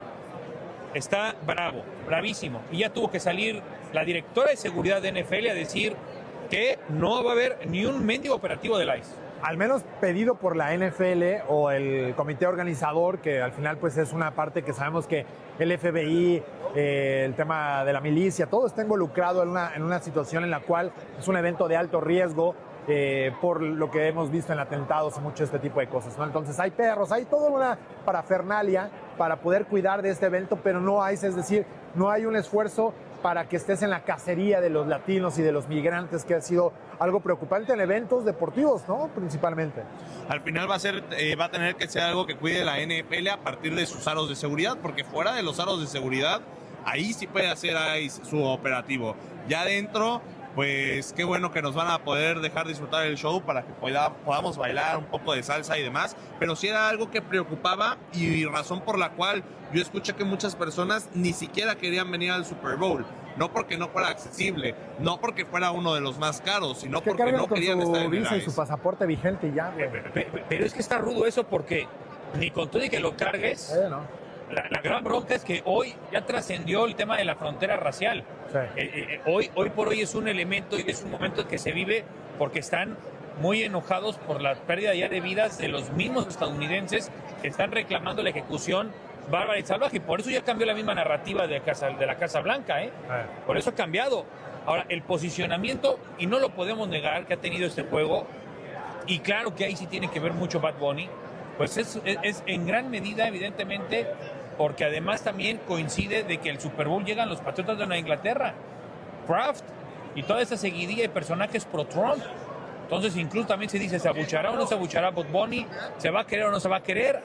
Speaker 5: está bravísimo, y ya tuvo que salir la directora de seguridad de NFL a decir que no va a haber ni un mendigo operativo del ICE.
Speaker 13: Al menos pedido por la NFL o el comité organizador, que al final pues es una parte que sabemos que el FBI, el tema de la milicia, todo está involucrado en una situación en la cual es un evento de alto riesgo, por lo que hemos visto en atentados y mucho este tipo de cosas, ¿no? Entonces hay perros, hay toda una parafernalia para poder cuidar de este evento, pero no hay, es decir, no hay un esfuerzo para que estés en la cacería de los latinos y de los migrantes, que ha sido algo preocupante en eventos deportivos, ¿no? Principalmente.
Speaker 14: Al final va a tener que ser algo que cuide la NFL a partir de sus aros de seguridad, porque fuera de los aros de seguridad, ahí sí puede hacer su operativo. Ya adentro, pues qué bueno que nos van a poder dejar disfrutar el show para que podamos bailar un poco de salsa y demás, pero sí era algo que preocupaba y razón por la cual yo escuché que muchas personas ni siquiera querían venir al Super Bowl, no porque no fuera accesible, no porque fuera uno de los más caros, sino porque no querían estar en el
Speaker 13: visa y su pasaporte vigente y ya, güey.
Speaker 5: Pero es que está rudo eso, porque ni con todo y que lo cargues, la gran bronca es que hoy ya trascendió el tema de la frontera racial. Hoy por hoy es un elemento y es un momento en que se vive porque están muy enojados por la pérdida ya de vidas de los mismos estadounidenses que están reclamando la ejecución bárbara y salvaje, y por eso ya cambió la misma narrativa de la Casa Blanca, por eso ha cambiado. Ahora, el posicionamiento, y no lo podemos negar, que ha tenido este juego, y claro que ahí sí tiene que ver mucho Bad Bunny, pues es en gran medida, evidentemente, porque además también coincide de que el Super Bowl llegan los Patriotas de Nueva Inglaterra, Kraft y toda esa seguidilla de personajes pro-Trump. Entonces incluso también se dice, ¿se abuchará o no se abuchará Bad Bunny? ¿Se va a querer o no se va a querer?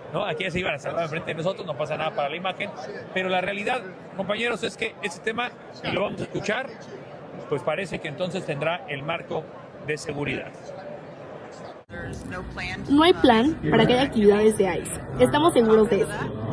Speaker 5: ¿no? Aquí ya se iban a salvar enfrente de nosotros, no pasa nada para la imagen, pero la realidad, compañeros, es que ese tema, y lo vamos a escuchar, pues parece que entonces tendrá el marco de seguridad.
Speaker 15: No hay plan para que haya actividades de ICE. Estamos seguros de eso.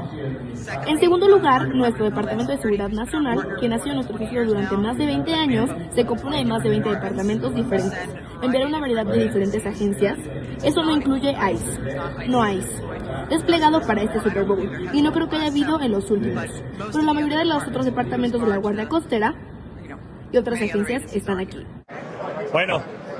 Speaker 15: En segundo lugar, nuestro Departamento de Seguridad Nacional, quien ha sido nuestro oficio durante más de 20 años, se compone de más de 20 departamentos diferentes. Enviará una variedad de diferentes agencias. Eso no incluye ICE. No ICE. Desplegado para este Super Bowl, y no creo que haya habido en los últimos. Pero la mayoría de los otros departamentos de la Guardia Costera y otras agencias están aquí.
Speaker 5: Bueno,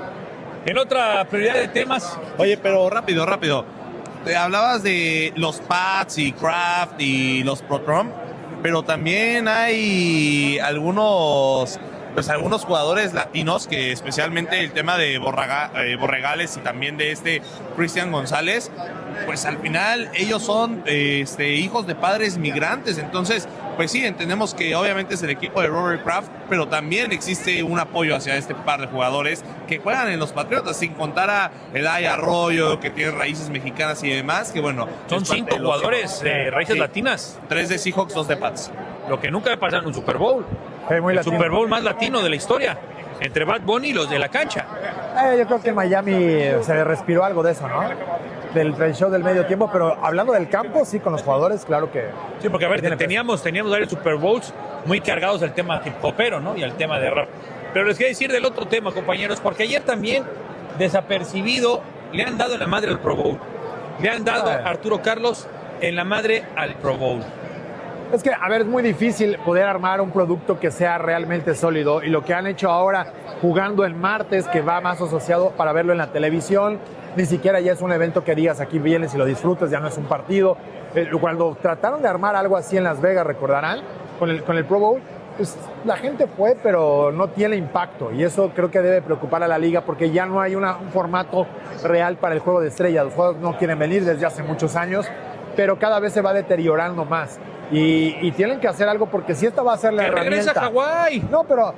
Speaker 5: en otra prioridad de temas.
Speaker 14: Oye, pero rápido. Te hablabas de los Pats y Kraft y los Protrom, pero también hay algunos jugadores latinos que, especialmente el tema de Borregales y también de Cristian González, pues al final ellos son hijos de padres migrantes. Entonces, pues sí, entendemos que obviamente es el equipo de Robert Kraft, pero también existe un apoyo hacia este par de jugadores que juegan en los Patriotas, sin contar a Elay Arroyo, que tiene raíces mexicanas y demás, que bueno.
Speaker 5: Son 5 jugadores de raíces latinas.
Speaker 14: 3 de Seahawks, 2 de Pats.
Speaker 5: Lo que nunca pasa en un Super Bowl. El Super Bowl más latino de la historia, entre Bad Bunny y los de la cancha.
Speaker 13: Yo creo que en Miami se le respiró algo de eso, ¿no? Del show del medio tiempo, pero hablando del campo, sí, con los jugadores, claro que...
Speaker 5: Sí, porque a ver, teníamos varios Super Bowls muy cargados del tema hip hopero, ¿no? Y al tema de rap. Pero les quiero decir del otro tema, compañeros, porque ayer también, desapercibido, le han dado en la madre al Pro Bowl. Le han dado a Arturo Carlos en la madre al Pro Bowl.
Speaker 13: Es que, a ver, es muy difícil poder armar un producto que sea realmente sólido, y lo que han hecho ahora, jugando el martes, que va más asociado para verlo en la televisión, ni siquiera ya es un evento que digas aquí vienes y lo disfrutas, ya no es un partido. Cuando trataron de armar algo así en Las Vegas, recordarán, con el Pro Bowl, pues la gente fue, pero no tiene impacto, y eso creo que debe preocupar a la liga, porque ya no hay un formato real para el juego de estrellas. Los juegos no quieren venir desde hace muchos años, pero cada vez se va deteriorando más. Y tienen que hacer algo, porque si esta va a ser la herramienta...
Speaker 5: ¡Regresa a Hawái!
Speaker 13: No, pero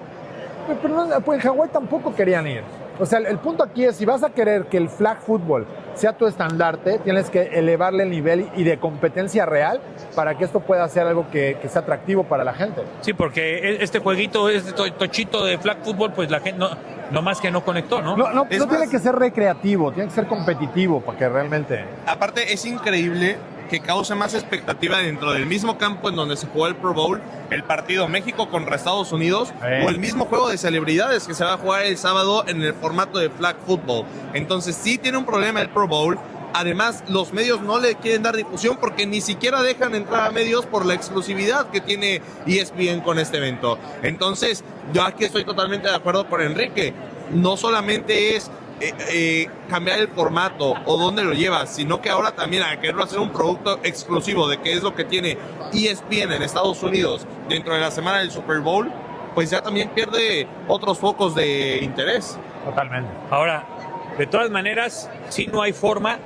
Speaker 13: pues en Hawái tampoco querían ir. O sea, el punto aquí es, si vas a querer que el flag football sea tu estandarte, tienes que elevarle el nivel y de competencia real para que esto pueda ser algo que sea atractivo para la gente.
Speaker 5: Sí, porque este jueguito, este tochito de flag football, pues la gente no más que no conectó, ¿no?
Speaker 13: No tiene que ser recreativo, tiene que ser competitivo para que realmente...
Speaker 14: Aparte, es increíble que cause más expectativa dentro del mismo campo en donde se jugó el Pro Bowl, el partido México contra Estados Unidos, o el mismo juego de celebridades que se va a jugar el sábado en el formato de flag football. Entonces sí tiene un problema el Pro Bowl. Además, los medios no le quieren dar difusión porque ni siquiera dejan entrar a medios por la exclusividad que tiene ESPN con este evento. Entonces, yo aquí estoy totalmente de acuerdo con Enrique. No solamente es cambiar el formato o dónde lo llevas, sino que ahora también al quererlo hacer un producto exclusivo de que es lo que tiene ESPN en Estados Unidos dentro de la semana del Super Bowl, pues ya también pierde otros focos de interés.
Speaker 13: Totalmente.
Speaker 5: Ahora, de todas maneras, sí no hay forma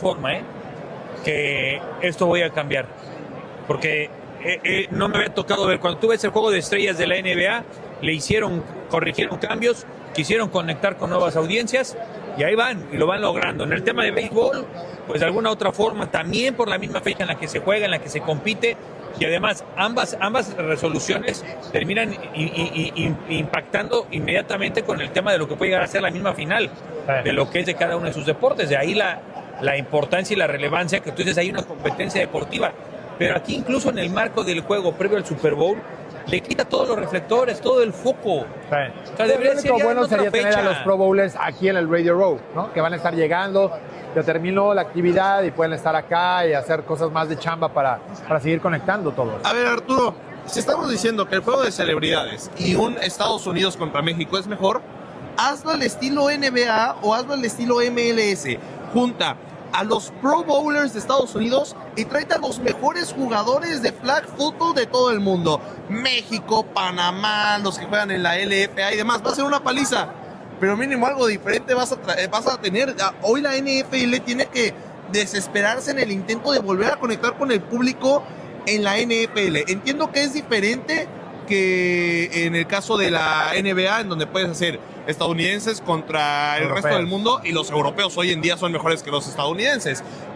Speaker 5: que esto vaya a cambiar, porque no me había tocado ver, cuando tú ves el juego de estrellas de la NBA, corrigieron cambios, quisieron conectar con nuevas audiencias y ahí van, y lo van logrando. En el tema de béisbol, pues de alguna otra forma, también por la misma fecha en la que se juega, en la que se compite, y además ambas resoluciones terminan impactando inmediatamente con el tema de lo que puede llegar a ser la misma final de lo que es de cada uno de sus deportes. De ahí la importancia y la relevancia que tú dices, hay una competencia deportiva, pero aquí incluso en el marco del juego previo al Super Bowl, le quita todos los reflectores, todo el foco.
Speaker 13: O sea, lo único bueno sería tener a los Pro Bowlers aquí en el Radio Row, ¿no? Que van a estar llegando, ya terminó la actividad y pueden estar acá y hacer cosas más de chamba para seguir conectando todos.
Speaker 14: A ver, Arturo, si estamos diciendo que el juego de celebridades y un Estados Unidos contra México es mejor, hazlo al estilo NBA o hazlo al estilo MLS. Junta a los Pro Bowlers de Estados Unidos y tráete a los mejores jugadores de flag football de todo el mundo. México, Panamá, los que juegan en la LFA y demás. Va a ser una paliza, pero mínimo algo diferente vas a tener. Hoy la NFL tiene que desesperarse en el intento de volver a conectar con el público en la NFL. Entiendo que es diferente que en el caso de la NBA, en donde puedes hacer estadounidenses contra el resto del mundo, y los europeos hoy en día son mejores que los estadounidenses.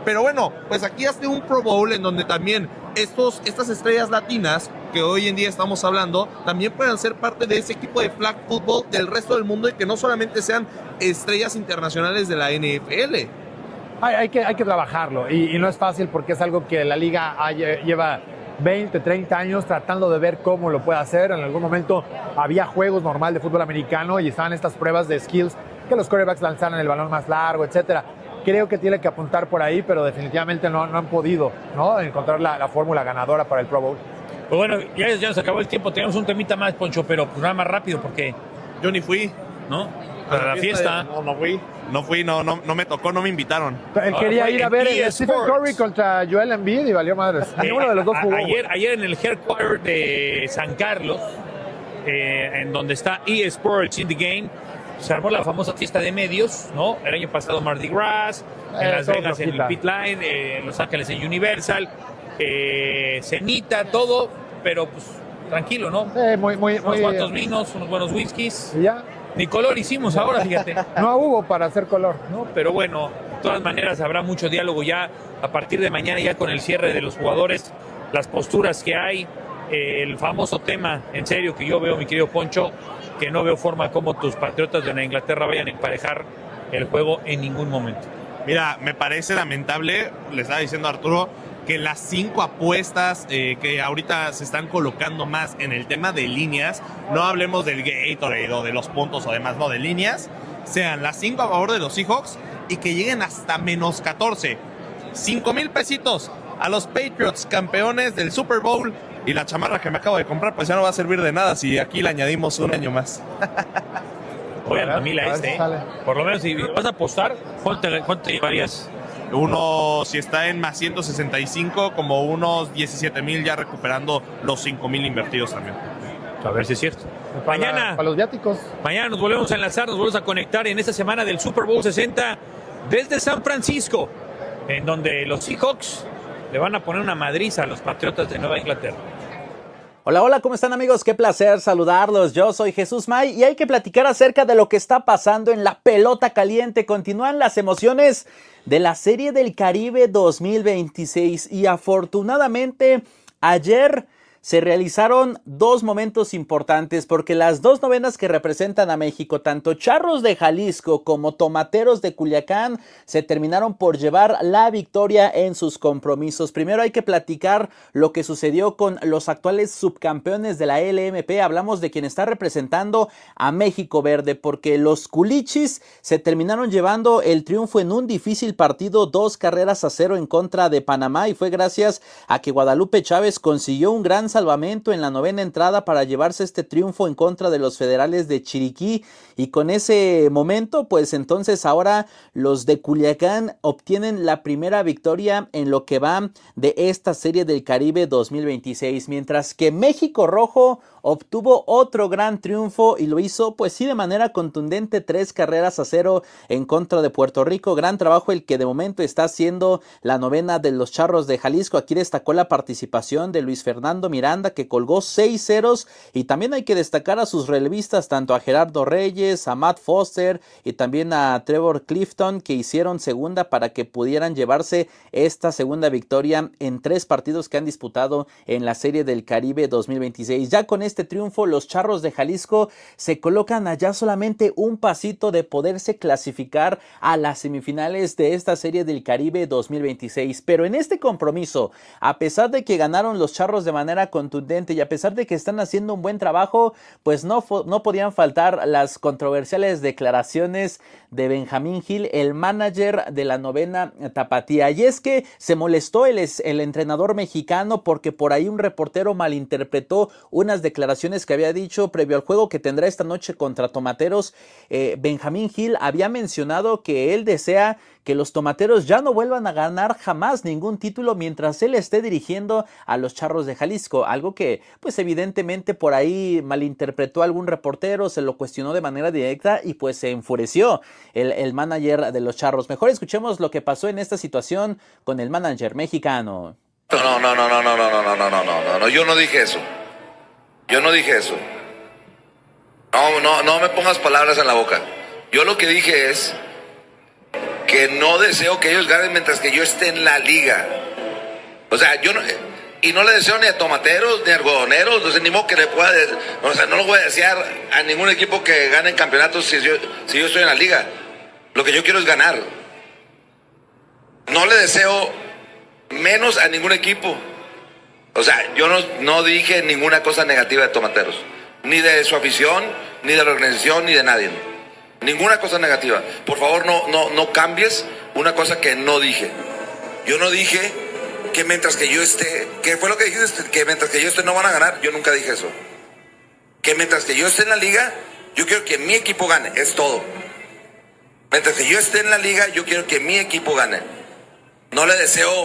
Speaker 14: Pero bueno, pues aquí hace un Pro Bowl en donde también estas estrellas latinas que hoy en día estamos hablando, también puedan ser parte de ese equipo de flag football del resto del mundo y que no solamente sean estrellas internacionales de la NFL.
Speaker 13: Hay que trabajarlo y no es fácil porque es algo que la liga lleva 20, 30 años tratando de ver cómo lo puede hacer. En algún momento había juegos normal de fútbol americano y estaban estas pruebas de skills que los quarterbacks lanzaran el balón más largo, etcétera. Creo que tiene que apuntar por ahí, pero definitivamente no han podido, ¿no?, encontrar la fórmula ganadora para el Pro Bowl.
Speaker 5: Pues bueno, ya se acabó el tiempo. Tenemos un temita más, Poncho, pero pues nada más rápido porque
Speaker 14: yo ni fui,
Speaker 5: ¿no? Para la fiesta.
Speaker 14: No fui, no me tocó, no me invitaron.
Speaker 13: Él quería ir a ver el Stephen Curry contra Joel Embiid y valió madres. Ninguno de los dos jugó.
Speaker 5: Ayer en el headquarter de San Carlos, en donde está eSports in the Game, se armó la famosa fiesta de medios, ¿no? El año pasado Mardi Gras, en Las Vegas en el Pit Line, en Los Ángeles en Universal, cenita, todo, pero pues tranquilo, ¿no? Unos cuantos vinos, unos buenos whiskies.
Speaker 13: ¿Y ya?
Speaker 5: Ni color hicimos ahora, fíjate.
Speaker 13: No hubo para hacer color.
Speaker 5: No, pero bueno, de todas maneras habrá mucho diálogo ya a partir de mañana, ya con el cierre de los jugadores, las posturas que hay, el famoso tema, en serio, que yo veo, mi querido Poncho, que no veo forma como tus Patriotas de Inglaterra vayan a emparejar el juego en ningún momento.
Speaker 14: Mira, me parece lamentable, le estaba diciendo a Arturo, que las 5 apuestas que ahorita se están colocando más en el tema de líneas, no hablemos del Gatorade o de los puntos o demás, no, de líneas, sean las 5 a favor de los Seahawks y que lleguen hasta menos 14. 5,000 pesitos a los Patriots, campeones del Super Bowl, y la chamarra que me acabo de comprar pues ya no va a servir de nada si aquí le añadimos un año más.
Speaker 5: Oye, a mí por lo menos si vas a apostar, ¿cuánto te llevarías?
Speaker 14: Uno, si está en más 165, como unos 17,000, ya recuperando los 5,000 invertidos también.
Speaker 5: A ver si es cierto.
Speaker 13: Para los viáticos.
Speaker 5: Mañana nos volvemos a enlazar, nos volvemos a conectar en esta semana del Super Bowl 60 desde San Francisco, en donde los Seahawks le van a poner una madriza a los Patriotas de Nueva Inglaterra.
Speaker 9: Hola, ¿cómo están, amigos? Qué placer saludarlos. Yo soy Jesús May y hay que platicar acerca de lo que está pasando en la pelota caliente. Continúan las emociones de la Serie del Caribe 2026 y afortunadamente ayer se realizaron 2 momentos importantes porque las 2 novenas que representan a México, tanto Charros de Jalisco como Tomateros de Culiacán, se terminaron por llevar la victoria en sus compromisos. Primero hay que platicar lo que sucedió con los actuales subcampeones de la LMP. Hablamos de quien está representando a México Verde, porque los Culichis se terminaron llevando el triunfo en un difícil partido, 2-0 en contra de Panamá, y fue gracias a que Guadalupe Chávez consiguió un gran salvamento en la 9ª entrada para llevarse este triunfo en contra de los Federales de Chiriquí, y con ese momento pues entonces ahora los de Culiacán obtienen la primera victoria en lo que va de esta Serie del Caribe 2026, mientras que México Rojo obtuvo otro gran triunfo y lo hizo pues sí de manera contundente, 3-0 en contra de Puerto Rico. Gran trabajo el que de momento está haciendo la novena de los Charros de Jalisco. Aquí destacó la participación de Luis Fernando Miranda, que colgó 6 ceros, y también hay que destacar a sus relevistas, tanto a Gerardo Reyes, a Matt Foster y también a Trevor Clifton, que hicieron segunda para que pudieran llevarse esta segunda victoria en 3 partidos que han disputado en la Serie del Caribe 2026. Ya con este triunfo, los Charros de Jalisco se colocan allá solamente un pasito de poderse clasificar a las semifinales de esta Serie del Caribe 2026. Pero en este compromiso, a pesar de que ganaron los Charros de manera contundente y a pesar de que están haciendo un buen trabajo, pues no podían faltar las controversiales declaraciones de Benjamín Gil, el manager de la novena Tapatía. Y es que se molestó el entrenador mexicano porque por ahí un reportero malinterpretó unas declaraciones que había dicho previo al juego que tendrá esta noche contra Tomateros. Benjamín Gil había mencionado que él desea que los Tomateros ya no vuelvan a ganar jamás ningún título mientras él esté dirigiendo a los Charros de Jalisco, algo que pues evidentemente por ahí malinterpretó algún reportero, se lo cuestionó de manera directa y pues se enfureció el manager de los Charros. Mejor escuchemos lo que pasó en esta situación con el manager mexicano.
Speaker 16: No, yo no dije eso. No me pongas palabras en la boca. Yo lo que dije es que no deseo que ellos ganen mientras que yo esté en la liga. O sea, yo no... Y no le deseo ni a tomateros, ni a algodoneros, no sé, ni modo que le pueda... O sea, no lo voy a desear a ningún equipo que gane campeonatos si yo estoy en la liga. Lo que yo quiero es ganar. No le deseo menos a ningún equipo. O sea, yo no dije ninguna cosa negativa de tomateros. Ni de su afición, ni de la organización, ni de nadie. Ninguna cosa negativa. Por favor, no cambies una cosa que no dije. Yo no dije que mientras que yo esté, ¿qué fue lo que dijiste? Que mientras que yo esté no van a ganar. Yo nunca dije eso. Que mientras que yo esté en la liga, yo quiero que mi equipo gane. Es todo. Mientras que yo esté en la liga, yo quiero que mi equipo gane. No le deseo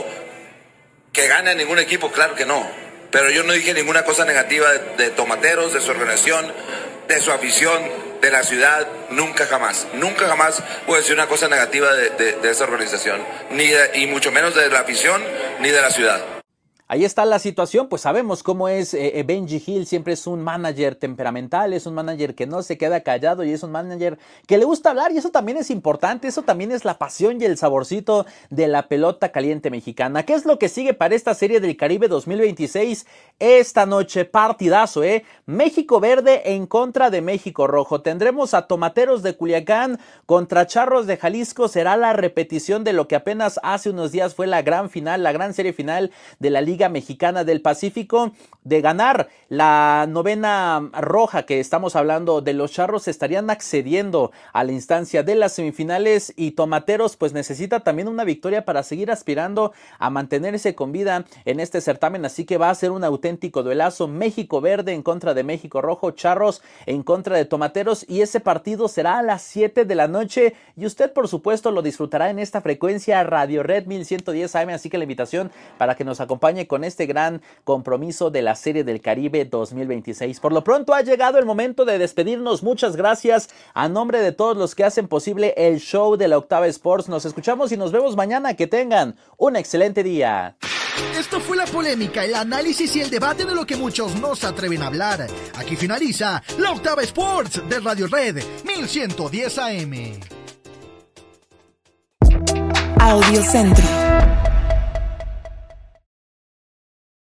Speaker 16: que gane a ningún equipo, claro que no. Pero yo no dije ninguna cosa negativa de tomateros, de su organización, de su afición, de la ciudad. Nunca jamás voy a decir una cosa negativa de esa organización, y mucho menos de la afición ni de la ciudad.
Speaker 9: Ahí está la situación, pues sabemos cómo es Benji Hill, siempre es un manager temperamental, es un manager que no se queda callado y es un manager que le gusta hablar, y eso también es importante, eso también es la pasión y el saborcito de la pelota caliente mexicana. ¿Qué es lo que sigue para esta Serie del Caribe 2026? Esta noche, partidazo, México Verde en contra de México Rojo. Tendremos a Tomateros de Culiacán contra Charros de Jalisco. Será la repetición de lo que apenas hace unos días fue la gran final, la gran serie final de la Liga Mexicana del Pacífico. De ganar la novena roja, que estamos hablando de los Charros, estarían accediendo a la instancia de las semifinales, y Tomateros pues necesita también una victoria para seguir aspirando a mantenerse con vida en este certamen, así que va a ser un auténtico duelazo. México Verde en contra de México Rojo, Charros en contra de Tomateros, y ese partido será a las 7 de la noche, y usted por supuesto lo disfrutará en esta frecuencia Radio Red 1110 AM, así que la invitación para que nos acompañe con este gran compromiso de la Serie del Caribe 2026. Por lo pronto ha llegado el momento de despedirnos. Muchas gracias a nombre de todos los que hacen posible el show de la Octava Sports. Nos escuchamos y nos vemos mañana. Que tengan un excelente día.
Speaker 17: Esto fue la polémica, el análisis y el debate de lo que muchos no se atreven a hablar. Aquí finaliza la Octava Sports de Radio Red 1110 AM.
Speaker 18: Audio Centro.